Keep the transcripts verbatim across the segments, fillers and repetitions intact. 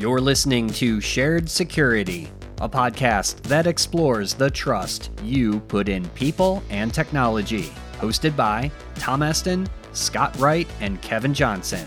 You're listening to Shared Security, a podcast that explores the trust you put in people and technology. Hosted by Tom Eston, Scott Wright, and Kevin Johnson.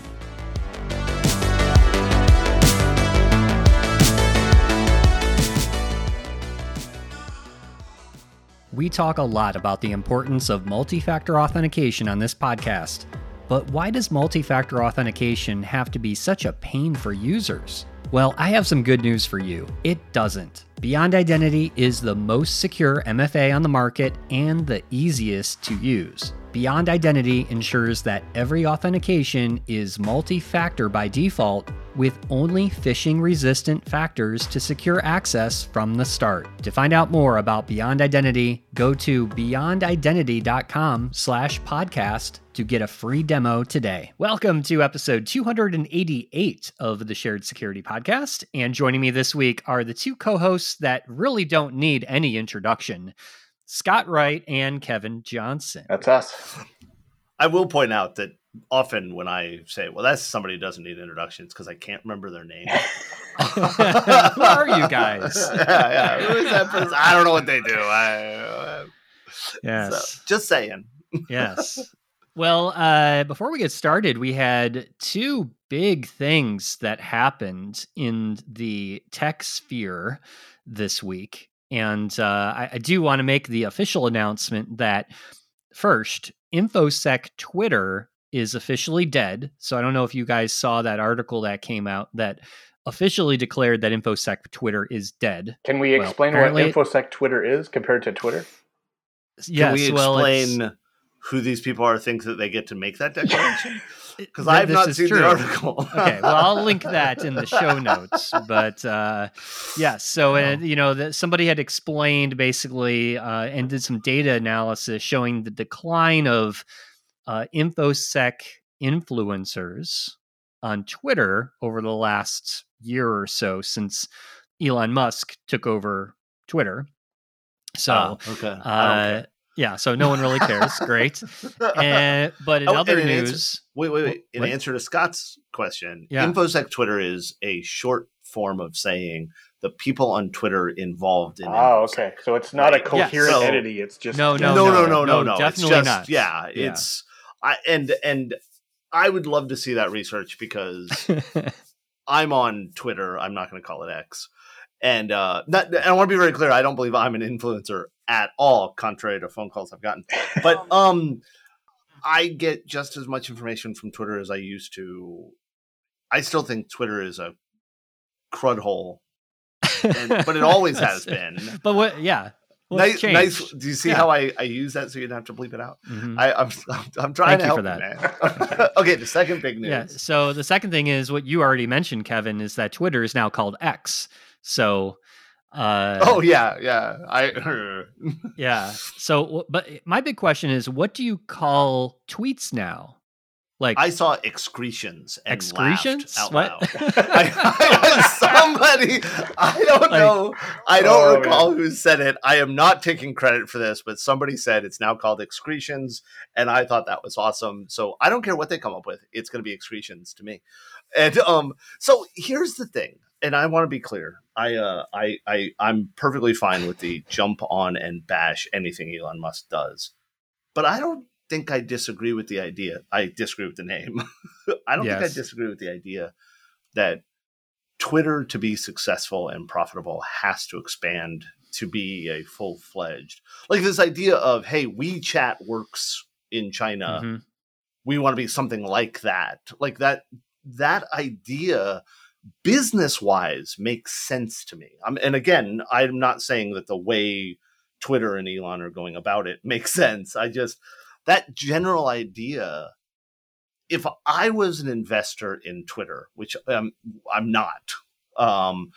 We talk a lot about the importance of multi-factor authentication on this podcast. But why does multi-factor authentication have to be such a pain for users? Well, I have some good news for you. It doesn't. Beyond Identity is the most secure M F A on the market and the easiest to use. Beyond Identity ensures that every authentication is multi-factor by default, with only phishing-resistant factors to secure access from the start. To find out more about Beyond Identity, go to beyond identity dot com slash podcast to get a free demo today. Welcome to episode two hundred eighty-eight of the Shared Security Podcast, and joining me this week are the two co-hosts that really don't need any introduction, Scott Wright and Kevin Johnson. That's us. I will point out that often when I say, well, that's somebody who doesn't need introductions, because I can't remember their name. Who are you guys? yeah, yeah. Who is that person? I don't know what they do. I, uh, yes. So, just saying. Yes. Well, uh, before we get started, we had two big things that happened in the tech sphere this week. And uh, I, I do want to make the official announcement that first, InfoSec Twitter is officially dead. So I don't know if you guys saw that article that came out that officially declared that InfoSec Twitter is dead. Can we well, explain what InfoSec Twitter is compared to Twitter? Yes, Can we explain well, who these people are, think that they get to make that declaration? Because Th- I've not seen true. the article. Okay, well, I'll link that in the show notes. But uh, yes, yeah, so uh, you know, the, somebody had explained basically uh, and did some data analysis showing the decline of uh, InfoSec influencers on Twitter over the last year or so since Elon Musk took over Twitter. So, oh, okay. uh, yeah, so no one really cares. Great. And, but in oh, other in news... Answer, wait, wait, wait. In what? answer to Scott's question, yeah. InfoSec Twitter is a short form of saying the people on Twitter involved in Oh, InfoSec. okay. So it's not right? a coherent yeah, so, entity. It's just... No, no, no, no, no, no, no, no. Definitely it's just, not. Yeah, yeah, it's... I and and I would love to see that research because I'm on Twitter. I'm not going to call it X. And uh, not, and I want to be very clear. I don't believe I'm an influencer at all, contrary to phone calls I've gotten. But um, I get just as much information from Twitter as I used to. I still think Twitter is a crud hole, and, but it always has been. But what? Yeah. Nice, nice. Do you see yeah. how I, I use that so you don't have to bleep it out? Mm-hmm. I, I'm I'm trying Thank to you help for that. you, man. Okay, the second big news. Yeah. So the second thing is what you already mentioned, Kevin, is that Twitter is now called X. So. Uh, oh yeah, yeah. I. yeah. So, but my big question is, what do you call tweets now? Like I saw excretions and excretions laughed out what? loud. I, I, somebody, I don't like, know, I don't oh, recall man. who said it. I am not taking credit for this, but somebody said it's now called excretions, and I thought that was awesome. So I don't care what they come up with; it's going to be excretions to me. And um, so here's the thing, and I want to be clear. I uh, I I I'm perfectly fine with the jump on and bash anything Elon Musk does, but I don't think I disagree with the idea. I disagree with the name. I don't yes. think I disagree with the idea that Twitter, to be successful and profitable, has to expand to be a full-fledged, like this idea of, hey, WeChat works in China. Mm-hmm. We want to be something like that. Like that, that idea business-wise makes sense to me. I'm, and again, I'm not saying that the way Twitter and Elon are going about it makes sense. I just, that general idea, if I was an investor in Twitter, which um, I'm not, um,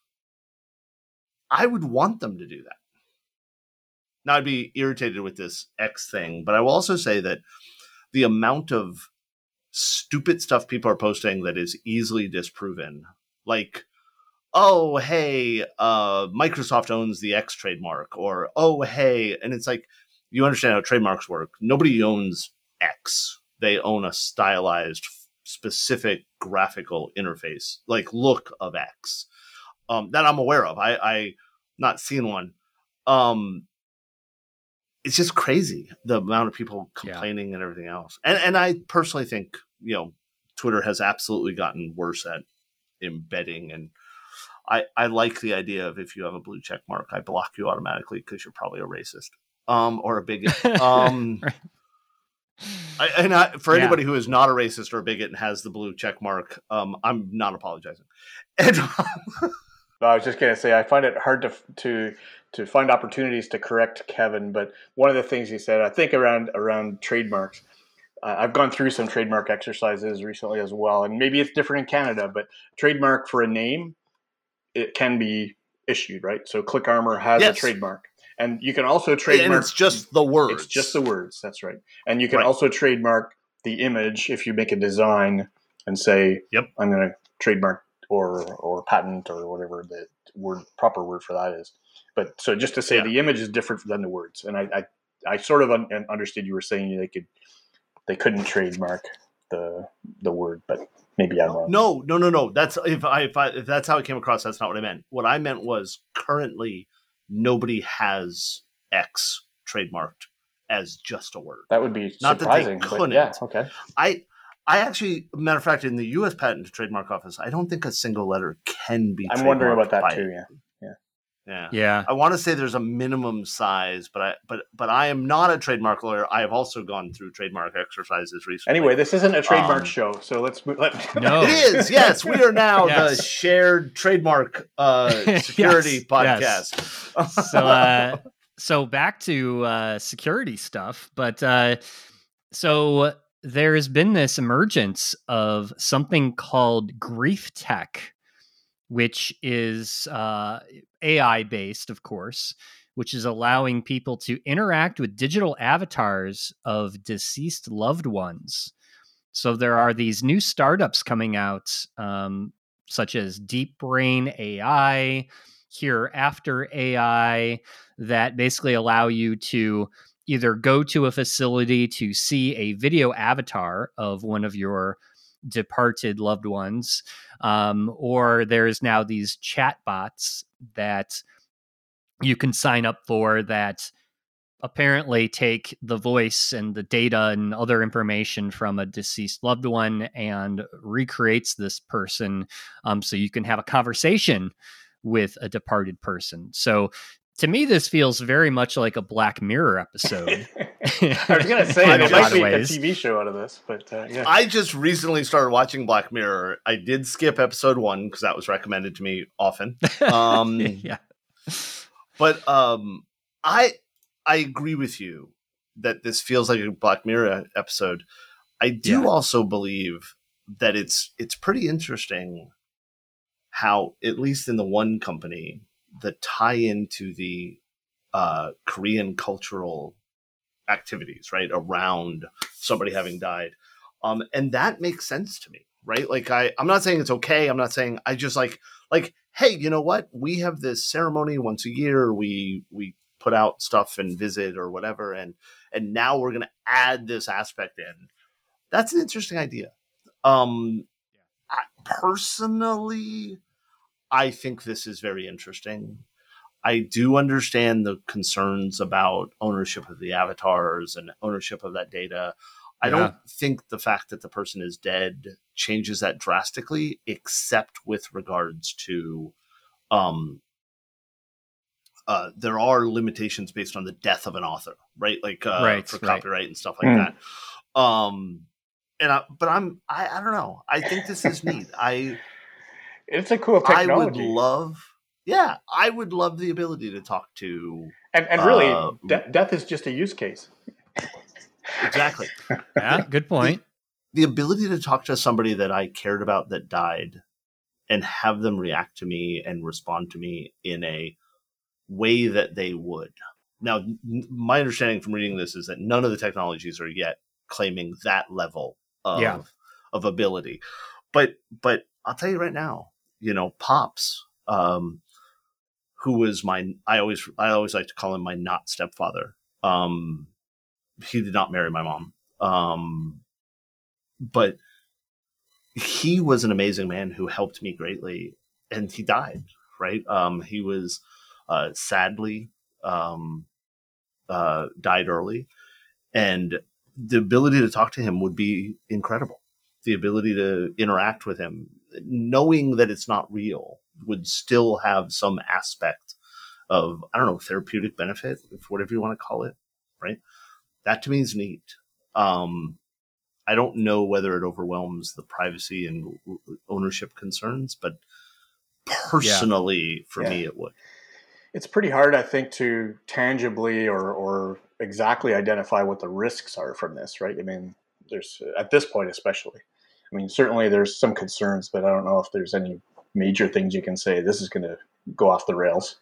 I would want them to do that. Now, I'd be irritated with this X thing, but I will also say that the amount of stupid stuff people are posting that is easily disproven, like, oh, hey, uh, Microsoft owns the X trademark, or, oh, hey, and it's like, you understand how trademarks work. Nobody owns X. They own a stylized specific graphical interface, like look of X, um, that I'm aware of. I, I not seen one. Um, it's just crazy the amount of people complaining yeah. and everything else. And and I personally think, you know, Twitter has absolutely gotten worse at embedding. And I, I like the idea of if you have a blue check mark, I block you automatically because you're probably a racist um, or a bigot. Um, right. I, and I, for yeah. anybody who is not a racist or a bigot and has the blue check mark, um, I'm not apologizing. And no, I was just going to say, I find it hard to to to find opportunities to correct Kevin. But one of the things he said, I think around around trademarks, uh, I've gone through some trademark exercises recently as well, and maybe it's different in Canada. But trademark for a name, it can be issued, right? So ClickArmor has yes. a trademark. And you can also trademark. And it's just the words. It's just the words. That's right. And you can right. also trademark the image if you make a design and say, "Yep, I'm going to trademark or or patent or whatever the word proper word for that is." But so just to say yeah. the image is different than the words. And I I, I sort of un- understood you were saying they could they couldn't trademark the the word, but maybe I'm wrong. No, no, no, no. That's if I if I if that's how it came across. That's not what I meant. What I meant was currently. Nobody has X trademarked as just a word. That would be not surprising. That they couldn't. Yeah, okay. I, I actually, matter of fact, in the U S Patent and Trademark Office, I don't think a single letter can be. I'm wondering about that too. It. Yeah, yeah, yeah, yeah. I want to say there's a minimum size, but I, but, but I am not a trademark lawyer. I have also gone through trademark exercises recently. Anyway, this isn't a trademark um, show, so let's move. Let, no, it is. Yes, we are now yes. the shared trademark uh, security yes, podcast. Yes. So, uh, so back to uh, security stuff, but uh, so there has been this emergence of something called grief tech, which is uh, A I based, of course, which is allowing people to interact with digital avatars of deceased loved ones. So there are these new startups coming out, um, such as Deep Brain A I, Hereafter A I, that basically allow you to either go to a facility to see a video avatar of one of your departed loved ones, um, or there's now these chat bots that you can sign up for that apparently take the voice and the data and other information from a deceased loved one and recreates this person, um, so you can have a conversation with a departed person. So to me, this feels very much like a Black Mirror episode. I was going to say, there might be a T V show out of this, but uh, yeah. I just recently started watching Black Mirror. I did skip episode one because that was recommended to me often. Um, yeah. But um, I I agree with you that this feels like a Black Mirror episode. I do yeah. also believe that it's it's pretty interesting how, at least in the one company, the tie into the uh, Korean cultural activities, right, around somebody having died. Um, and that makes sense to me, right? Like, I, I'm not saying it's okay. I'm not saying I just like, like, hey, you know what? We have this ceremony once a year. We, we put out stuff and visit or whatever. And, and now we're going to add this aspect in. That's an interesting idea. Um, I, personally, I think this is very interesting. I do understand the concerns about ownership of the avatars and ownership of that data. I yeah. don't think the fact that the person is dead changes that drastically, except with regards to um, uh, there are limitations based on the death of an author, right? Like uh, right, for right. copyright and stuff like mm. that. Um, and I, but I'm, I, I don't know. I think this is neat. I, It's a cool technology. I would love, yeah, I would love the ability to talk to. And, and really, uh, de- death is just a use case. Exactly. Yeah, good point. The, the ability to talk to somebody that I cared about that died and have them react to me and respond to me in a way that they would. Now, n- my understanding from reading this is that none of the technologies are yet claiming that level of, yeah. of ability. But, but I'll tell you right now, you know, Pops, um, who was my, I always, I always like to call him my not stepfather. Um, he did not marry my mom. Um, but he was an amazing man who helped me greatly, and he died, right? Um, he was uh, sadly um, uh, died early, and the ability to talk to him would be incredible. The ability to interact with him, knowing that it's not real, would still have some aspect of, I don't know, therapeutic benefit, if whatever you want to call it, right? That to me is neat. Um, I don't know whether it overwhelms the privacy and ownership concerns, but personally, yeah. for yeah. me, it would. It's pretty hard, I think, to tangibly or, or exactly identify what the risks are from this, right? I mean, there's, at this point especially, I mean, certainly there's some concerns, but I don't know if there's any major things you can say, this is going to go off the rails.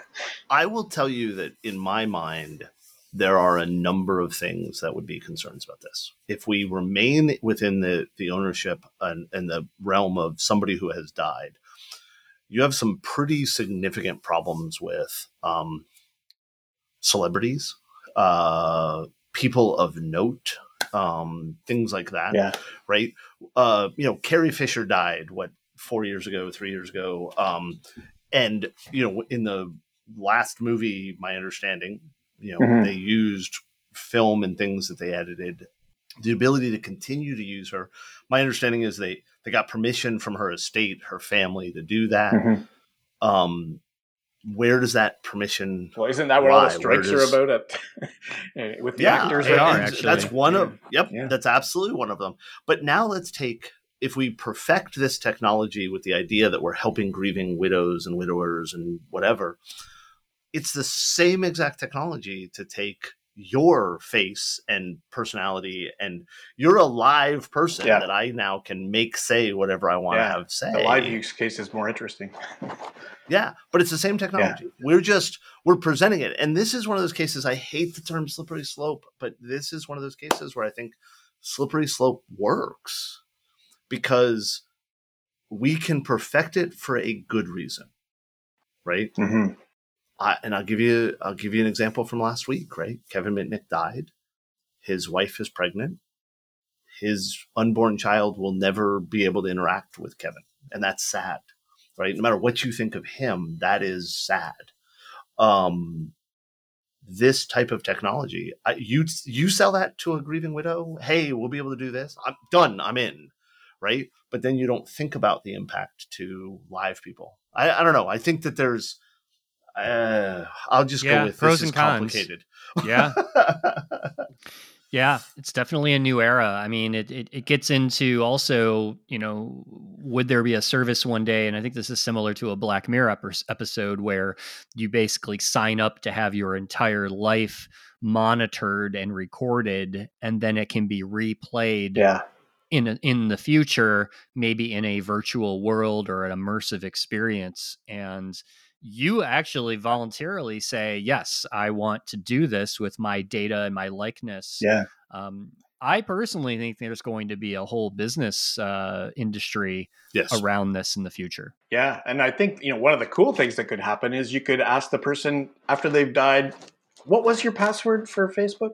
I will tell you that in my mind, there are a number of things that would be concerns about this. If we remain within the, the ownership and, and the realm of somebody who has died, you have some pretty significant problems with um, celebrities, uh, people of note, um, things like that. Yeah. Right. Uh, you know, Carrie Fisher died, what, four years ago, three years ago. Um, and, you know, in the last movie, my understanding, you know, mm-hmm. they used film and things that they edited. The ability to continue to use her. My understanding is they, they got permission from her estate, her family to do that. Mm-hmm. Um, where does that permission Well, isn't that what lie? all the strikes does, are about it? With the yeah, actors? They are, actually. That's one yeah. of, yep, yeah. that's absolutely one of them. But now let's take, if we perfect this technology with the idea that we're helping grieving widows and widowers and whatever, it's the same exact technology to take your face and personality, and you're a live person yeah. that I now can make say whatever I want yeah. to have say. The live use case is more interesting. Yeah, but it's the same technology. Yeah. We're just, we're presenting it. And this is one of those cases, I hate the term slippery slope, but this is one of those cases where I think slippery slope works because we can perfect it for a good reason, right? Mm-hmm. I, and I'll give you I'll give you an example from last week, right? Kevin Mitnick died. His wife is pregnant. His unborn child will never be able to interact with Kevin. And that's sad, right? No matter what you think of him, that is sad. Um, this type of technology, I, you you sell that to a grieving widow, hey, we'll be able to do this. I'm done. I'm in, right? But then you don't think about the impact to live people. I, I don't know. I think that there's Uh, I'll just yeah, go with pros this and is complicated. Cons. Yeah. Yeah, it's definitely a new era. I mean, it, it it gets into also, you know, would there be a service one day? And I think this is similar to a Black Mirror ep- episode where you basically sign up to have your entire life monitored and recorded, and then it can be replayed yeah. in a, in the future, maybe in a virtual world or an immersive experience. And you actually voluntarily say, yes, I want to do this with my data and my likeness. Yeah. Um, I personally think there's going to be a whole business uh, industry yes. around this in the future. Yeah. And I think, you know, one of the cool things that could happen is you could ask the person after they've died, what was your password for Facebook?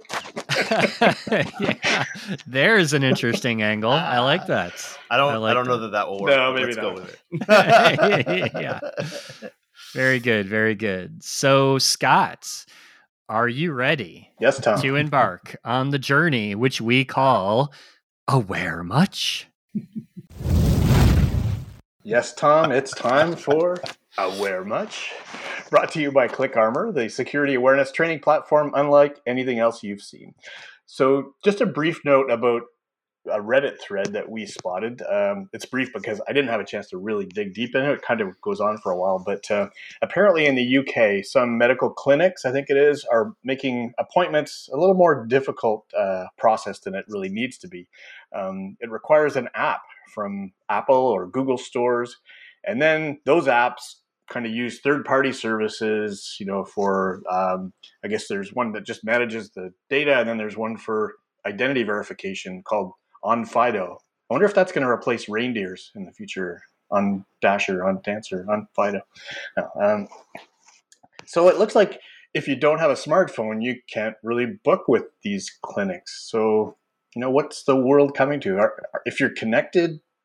Yeah, there's an interesting angle. I like that. I don't, I, like I don't that. know that that will work. No, maybe Let's not. go with it. Yeah. Very good. Very good. So, Scott, are you ready? Yes, Tom. To embark on the journey, which we call Aware Much? Yes, Tom. It's time for Aware Much. Brought to you by ClickArmor, the security awareness training platform unlike anything else you've seen. So, just a brief note about a Reddit thread that we spotted. Um, it's brief because I didn't have a chance to really dig deep in it. It kind of goes on for a while, but uh, apparently in the U K, some medical clinics, I think it is, are making appointments a little more difficult uh, process than it really needs to be. Um, it requires an app from Apple or Google stores, and then those apps kind of use third-party services, you know, for, um, I guess there's one that just manages the data, and then there's one for identity verification called OnFido. I wonder if that's going to replace reindeers in the future on Dasher, on Dancer, on Fido. No, um, so it looks like if you don't have a smartphone, you can't really book with these clinics. So, you know, what's the world coming to? Are, if you're connected,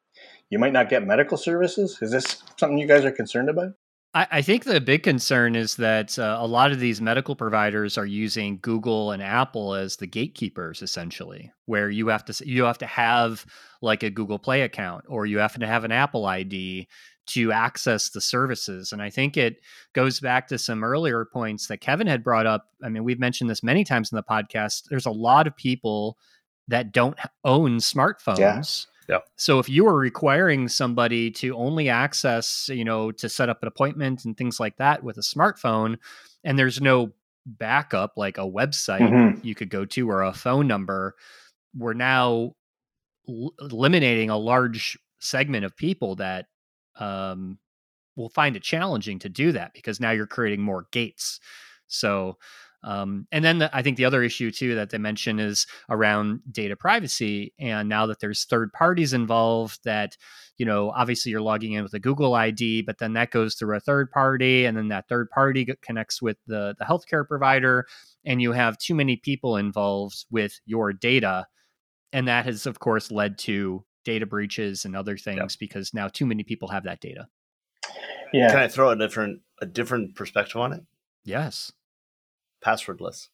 you might not get medical services. Is this something you guys are concerned about? I, I think the big concern is that uh, a lot of these medical providers are using Google and Apple as the gatekeepers, essentially, where you have to you have to have like a Google Play account, or you have to have an Apple I D to access the services. And I think it goes back to some earlier points that Kevin had brought up. I mean, we've mentioned this many times in the podcast. There's a lot of people that don't own smartphones. Yeah. Yeah. So if you are requiring somebody to only access, you know, to set up an appointment and things like that with a smartphone, and there's no backup like a website Mm-hmm. you could go to or a phone number, we're now l- eliminating a large segment of people that um, will find it challenging to do that, because now you're creating more gates. So, um, and then the, I think the other issue too that they mention is around data privacy. And now that there's third parties involved, that, you know, obviously you're logging in with a Google I D, but then that goes through a third party, and then that third party connects with the, the healthcare provider, and you have too many people involved with your data. And that has, of course, led to data breaches and other things, yep. because now too many people have that data. Yeah. Can I throw a different a different perspective on it? Yes. Passwordless.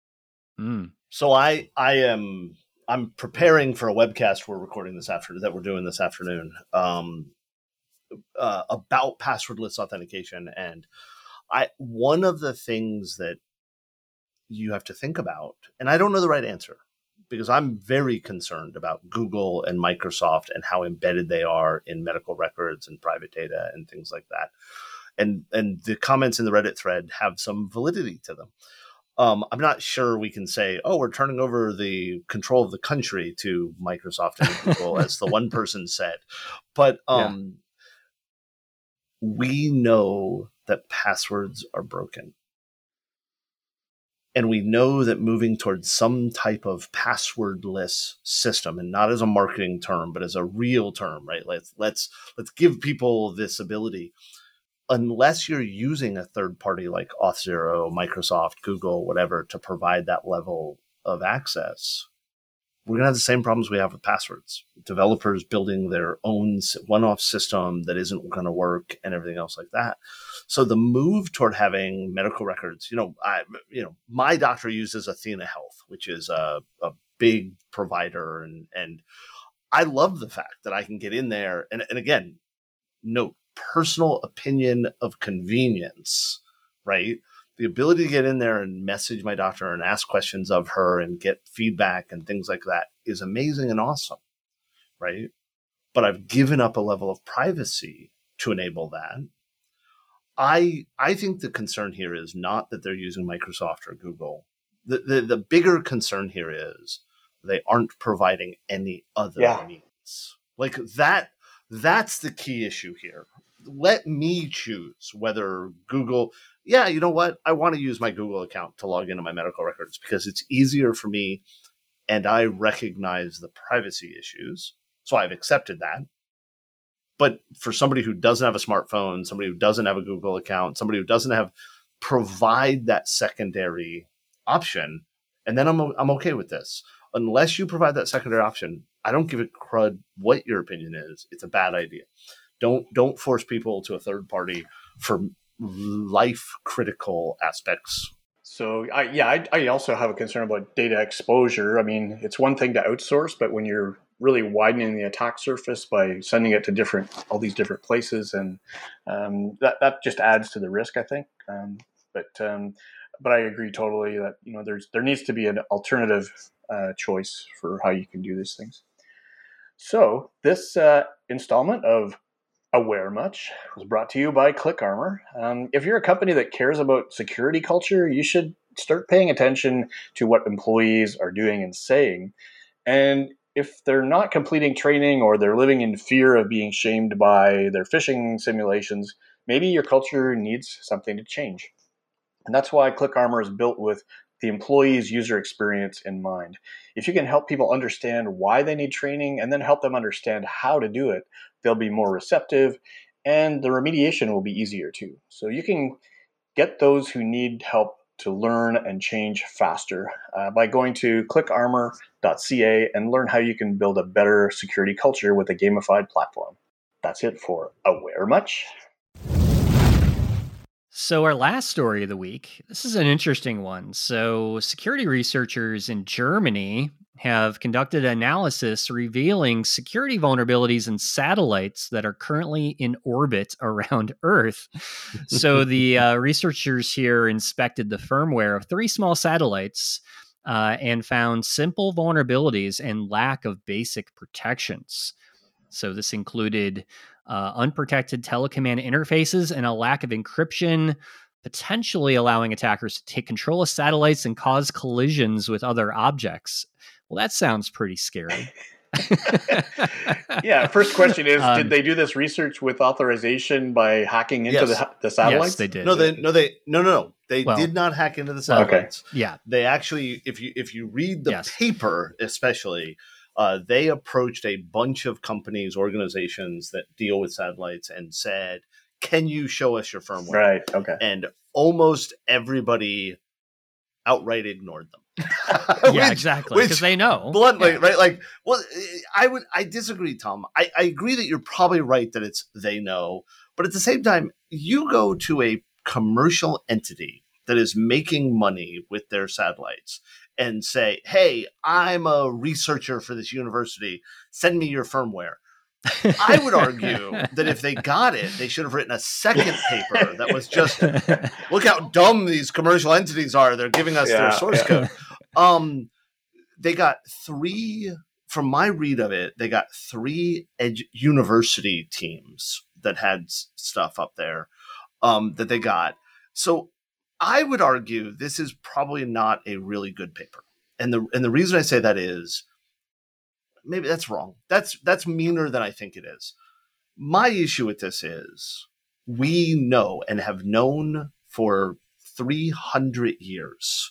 Mm. So I I am I'm preparing for a webcast we're recording this afternoon that we're doing this afternoon um, uh, about passwordless authentication, and I one of the things that you have to think about, and I don't know the right answer, because I'm very concerned about Google and Microsoft and how embedded they are in medical records and private data and things like that. And and the comments in the Reddit thread have some validity to them. Um, I'm not sure we can say, oh, we're turning over the control of the country to Microsoft and Google, as the one person said. But um, yeah. we know that passwords are broken. And we know that moving towards some type of passwordless system, and not as a marketing term, but as a real term, right? Let's let's let's give people this ability. Unless you're using a third party like Auth0, Microsoft, Google, whatever, to provide that level of access, we're going to have the same problems we have with passwords. Developers building their own one-off system that isn't going to work and everything else like that. So the move toward having medical records, you know, I, you know, my doctor uses Athena Health, which is a, a big provider. And, and I love the fact that I can get in there. And, and again, note, personal opinion of convenience, right? The ability to get in there and message my doctor and ask questions of her and get feedback and things like that is amazing and awesome, right? But I've given up a level of privacy to enable that. I I think the concern here is not that they're using Microsoft or Google. The the, the bigger concern here is they aren't providing any other yeah. means. Like that, that's the key issue here. Let me choose whether Google, yeah, you know what? I want to use my Google account to log into my medical records because it's easier for me and I recognize the privacy issues. So I've accepted that. But for somebody who doesn't have a smartphone, somebody who doesn't have a Google account, somebody who doesn't have, provide that secondary option, and then I'm I'm okay with this. Unless you provide that secondary option, I don't give a crud what your opinion is. It's a bad idea. Don't don't force people to a third party for life critical aspects. So I, yeah, I, I also have a concern about data exposure. I mean, it's one thing to outsource, but when you're really widening the attack surface by sending it to different, all these different places, and um, that that just adds to the risk, I think. Um, but um, but I agree totally that you know there's there needs to be an alternative uh, choice for how you can do these things. So this uh, installment of Aware Much was brought to you by ClickArmor. Um, if you're a company that cares about security culture, you should start paying attention to what employees are doing and saying. And if they're not completing training or they're living in fear of being shamed by their phishing simulations, maybe your culture needs something to change. And that's why ClickArmor is built with the employee's user experience in mind. If you can help people understand why they need training and then help them understand how to do it, they'll be more receptive and the remediation will be easier too. So you can get those who need help to learn and change faster uh, by going to click armor dot c a and learn how you can build a better security culture with a gamified platform. that's it for Aware Much. So our last story of the week, this is an interesting one. So security researchers in Germany have conducted analysis revealing security vulnerabilities in satellites that are currently in orbit around Earth. So the uh, researchers here inspected the firmware of three small satellites uh, and found simple vulnerabilities and lack of basic protections. So this included uh, unprotected telecommand interfaces and a lack of encryption, potentially allowing attackers to take control of satellites and cause collisions with other objects. Well, that sounds pretty scary. Yeah. First question is: Um, did they do this research with authorization by hacking into Yes. the the satellites? Yes, they did. No, they no they no no no. They Well, did not hack into the satellites. Yeah. They actually, if you if you read the Yes. paper, especially, uh, they approached a bunch of companies, organizations that deal with satellites, and said, "Can you show us your firmware?" Right. Okay. And almost everybody outright ignored them. Yeah, Which- exactly. which Because they know. bluntly, Yeah. right? Like, well, I would, I disagree, Tom. I, I agree that you're probably right that it's they know, but at the same time, you go to a commercial entity that is making money with their satellites and say, "Hey, I'm a researcher for this university. Send me your firmware." I would argue that if they got it, they should have written a second paper that was just, look how dumb these commercial entities are. They're giving us Yeah, their source yeah. code. Um, they got three, from my read of it, they got three edu- university teams that had s- stuff up there um, that they got. So I would argue this is probably not a really good paper. And the and the reason I say that is, maybe that's wrong. That's that's meaner than I think it is. My issue with this is we know and have known for three hundred years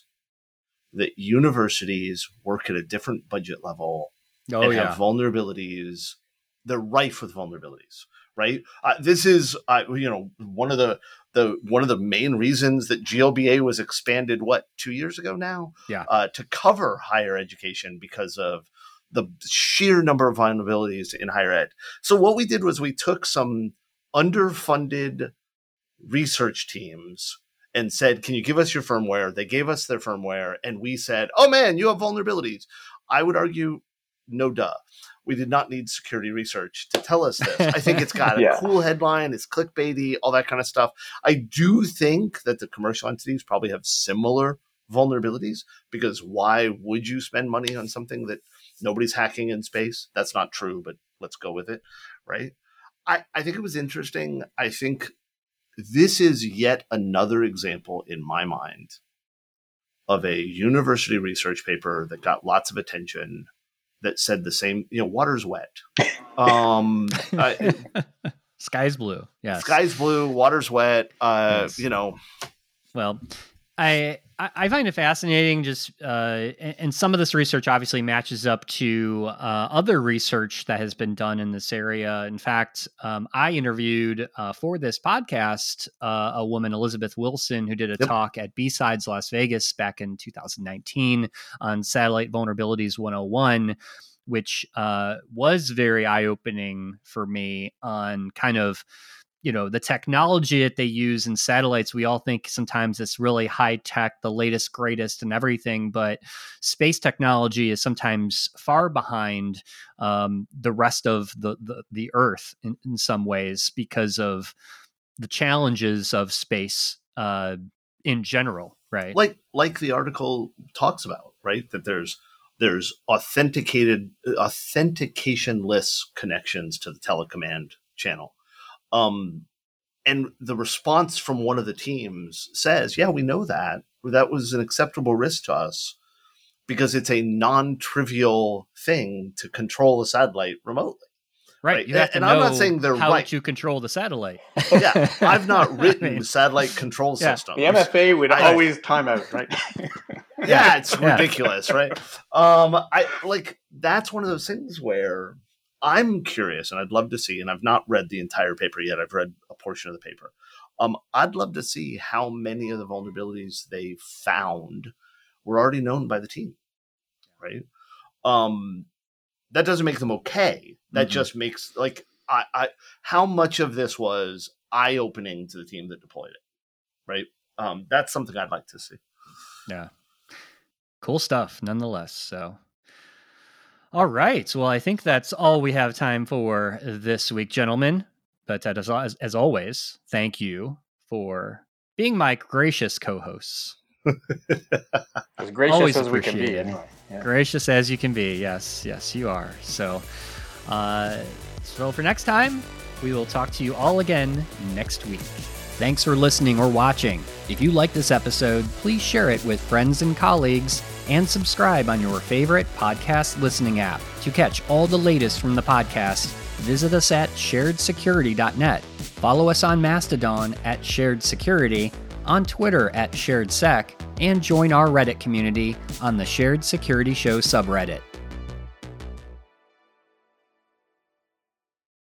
that universities work at a different budget level Oh, and yeah. have vulnerabilities. They're rife with vulnerabilities, right? Uh, this is, uh, you know, one of the the one of the main reasons that G L B A was expanded. What, two years ago now? Yeah. uh, to cover higher education because of the sheer number of vulnerabilities in higher ed. So what we did was we took some underfunded research teams and said, "Can you give us your firmware?" They gave us their firmware, and we said, "Oh man, you have vulnerabilities." I would argue, no duh. We did not need security research to tell us this. I think it's got a Yeah. cool headline, it's clickbaity, all that kind of stuff. I do think that the commercial entities probably have similar vulnerabilities, because why would you spend money on something that nobody's hacking in space? That's not true, but let's go with it, right? I, I think it was interesting. I think this is yet another example in my mind of a university research paper that got lots of attention that said the same, you know, water's wet. Um, uh, Sky's blue. Yes. sky's blue, water's wet. Uh, Yes. You know, Well, I I I find it fascinating. Just uh, and and some of this research obviously matches up to uh, other research that has been done in this area. In fact, um, I interviewed uh, for this podcast uh, a woman, Elizabeth Wilson, who did a Yep. talk at B-Sides Las Vegas back in two thousand nineteen on Satellite Vulnerabilities one oh one, which uh, was very eye-opening for me on kind of, you know, the technology that they use in satellites. We all think sometimes it's really high tech, the latest, greatest and everything, but space technology is sometimes far behind um, the rest of the, the, the Earth in, in some ways because of the challenges of space uh, in general, right? like like the article talks about, right? That there's there's authenticated authentication-less connections to the telecommand channel. Um, and the response from one of the teams says, "Yeah, we know that. That was an acceptable risk to us because it's a non-trivial thing to control a satellite remotely." Right. right. You have to And know I'm not saying they're how right. to control the satellite. Yeah, I've not written I mean, satellite control yeah. systems. The M F A would I- always time out, right? Yeah, it's Yeah. ridiculous, right? Um, I like that's one of those things where I'm curious, and I'd love to see. And I've not read the entire paper yet. I've read a portion of the paper. Um, I'd love to see how many of the vulnerabilities they found were already known by the team, right? Um, that doesn't make them okay. That Mhm. just makes like I, I how much of this was eye-opening to the team that deployed it, right? Um, that's something I'd like to see. Yeah. Cool stuff, nonetheless. So, all right. Well, I think that's all we have time for this week, gentlemen. But as, as, as always, thank you for being my gracious co-hosts. As gracious Always as we can be, appreciated. anyway. Yeah. Gracious as you can be. Yes, yes, you are. So, uh, so for next time, we will talk to you all again next week. Thanks for listening or watching. If you like this episode, please share it with friends and colleagues and subscribe on your favorite podcast listening app. To catch all the latest from the podcast, visit us at shared security dot net. Follow us on Mastodon at Shared Security, on Twitter at SharedSec, and join our Reddit community on the Shared Security Show subreddit.